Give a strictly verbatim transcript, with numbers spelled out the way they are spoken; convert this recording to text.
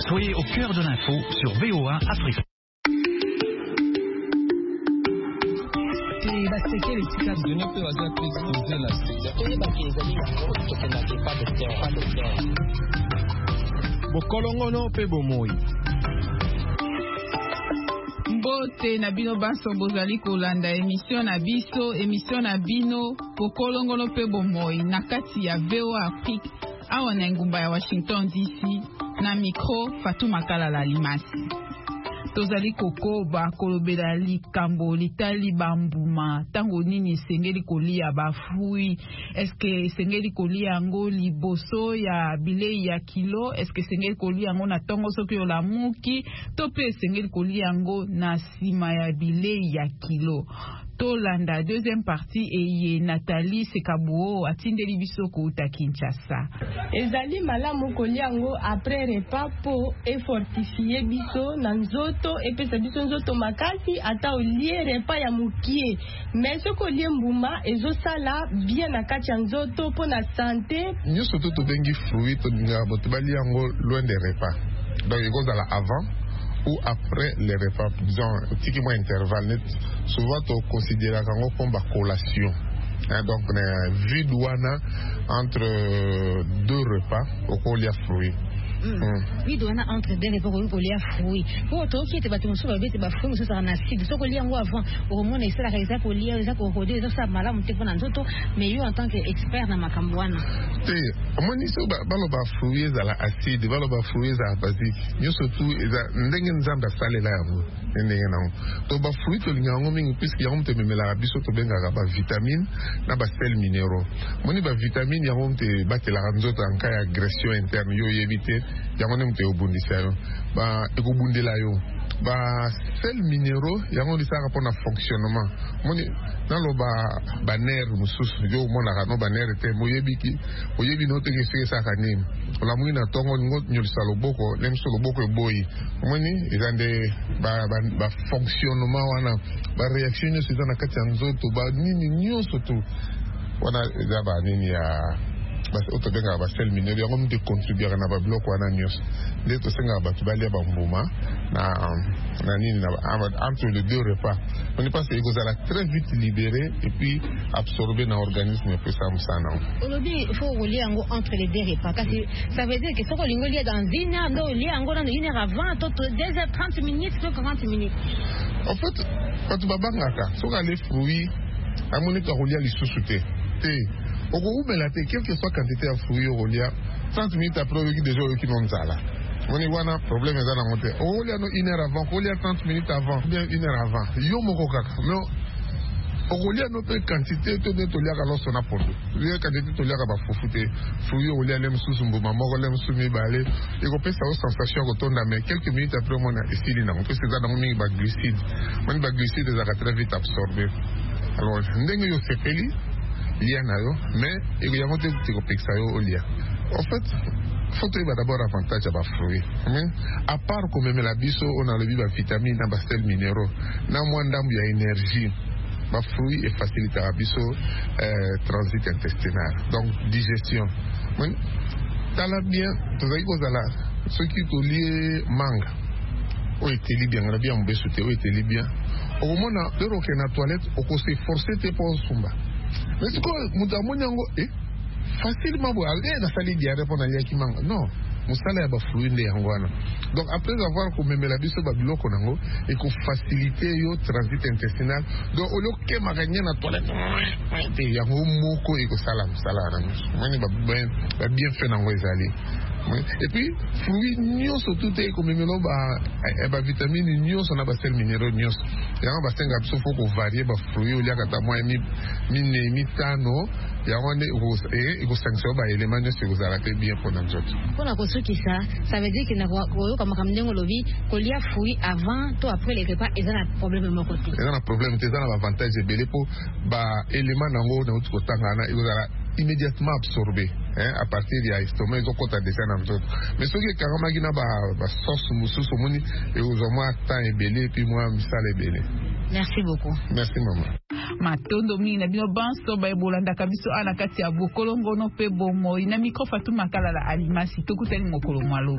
Soyez au cœur de l'info sur V O A Afrique. Bokolongono pe bomoi. Mbote na bino banso bozali kolanda émission na biso émission na bino bokolongono pe bomoi na kati ya V O A Afrique awa na ngumba ya Washington D C na micro Fatuma Kalala Limasi. Tozali kokoba kolobela likambo litali bambuma tango nini sengeli kolia bafui eske sengeli kolia yango liboso ya bilei ya kilo eske sengeli kolia yango na tongo soki olamuki to pe sengeli kolia yango na sima ya bilei ya kilo. Tolanda deuxième partie eye Nathalie Sekabuo atindeli biso ko uta Kinshasa. Ezali malamu kolia yango après repas po e fortifier biso na nzoto e pesa biso nzoto makasi ata olie repas ya mukie. Mais soko olie mbuma ezosala bien na kati ya nzoto po na santé. Nyoso to to bengi fruit to nga boto bali yango loin des repas. Donc ekozala avant ou après les repas, disons, tiki mo intervalle net, souvent on considère kango comme ba collation. Hein, donc vu douana entre deux repas au colia fruit. Oui, douana entre deux repas au colia fruit. Pour toi qui était battu sur le bête ba fruit sur un acide, so colia ngo avant au moment essayer la réaliser colia, les ko rodé ça mala monter pour nzoto, mais yo en tant qu'expert na makambwana. Té, omoni so ba balo ba fruit za la acide, balo ba fruit za basique. Yo surtout eza ndenge nzamba sale la yango. Ndenge na. To ba fruit to linga ngo mingi puisque yango te memela biso to benga ba vitamine na ba sel minéraux. Moni ba vitamine yango te batela nzoto en cas d'agression interne yo yebite yango ne mte obundisa yo ba ekobundela yo ba sel minéraux yango lisaka pona fonctionnement moni nalo ba ba nerf mususu yo mona ka no ba nerf te moyebiki oyebi no te ke saka nini la muina tongo ngot nyolisa loboko lemso loboko eboyi moni ezande ba ba, ba fonctionnement wana ba réaction yo sezana kati ya nzoto ba nini nyoso tu wana ezaba nini ya bas auto benga ba sel minéraux yango mte contribuer na ba bloc wana nyos ndeto senga ba tubali ba mbuma na na nini na entre les deux repas on est passé ekozala très vite libéré et puis absorbé dans l'organisme et ça msana aujourd'hui il faut relier yango entre les deux repas parce que ça veut dire que soko lingo lia dans une heure ndo lia yango dans une heure avant to deux heures trente minutes to quarante minutes en fait quand babangaka soka les fruits amoni ka relier lisusu te te oko umela te quelle que soit quantité ya fruits olia trente minutes après oki déjà oki nonzala on y a un problème dans la montée on y a une heure avant on y a trente minutes avant bien une heure avant yo moko kaka mais on y a notre quantité to de tolia ka loso na pondo yo quantité tolia ka ba fufute fruits olia lem susu mbuma moko lem sumi bale et ko pesa o sensation ko tonda mais quelques minutes après on a essayé na on peut se dans mingi ba glucide man ba glucide za ka très vite absorbé alors ndenge yo sepeli lia na yo mais et ko yango te ko peksa yo olia en fait faut trouver d'abord avantage à ba fruits mais à part comme même la biso on a le bi ba vitamine na ba sel minéraux na mo ndambu ya énergie ba fruits et facilite la biso euh, transit intestinal donc digestion mais tala bien to zai ko zala ce qui to lié manga o eteli bien na bien mbesu te o eteli bien au moment de roke na toilette o ko se forcer te pour sumba mais ce que mutamoni ngo eh facilement bo aller na sali diarrhée pour nalia ki manga non musala ya ba fruit nde yango wana donc après avoir ko memela biso ba biloko nango et ko faciliter yo transit intestinal donc au lieu que maganya na toilette te yango moko e ko sala musala na mani ba bien ba bien fait nango ezali et puis fruit nyonso tout est comme memelo ba ba vitamine nyonso na ba sel minéraux nyonso yango ba senga biso faut ko varier ba fruit au lieu kata moi mi mi mi tano yango ne e ko sanction ba élément nyonso ko zala te bien pour nzoto pona ko soki ça ça veut dire que na ko comme comme ndengo lobi ko lia fruit avant to après les repas et ça na problème de mon côté et ça na problème te ça na avantage belé pour ba élément nango na ko tanga na e ko zala immédiatement absorbé hein, à partir de l'estomac ils ont compté déjà dans d'autres mais ce qui carrément qui n'a pas ba sauce musu somoni et aux hommes temps et belé puis moi misal et belé. Merci beaucoup. Merci maman. Matondo mina bino banso ba ebolanda kabiso ana kati ya bokolongo no pe bomo ina micro Fatuma Kalala Alimasi tokuteli mokolo malo.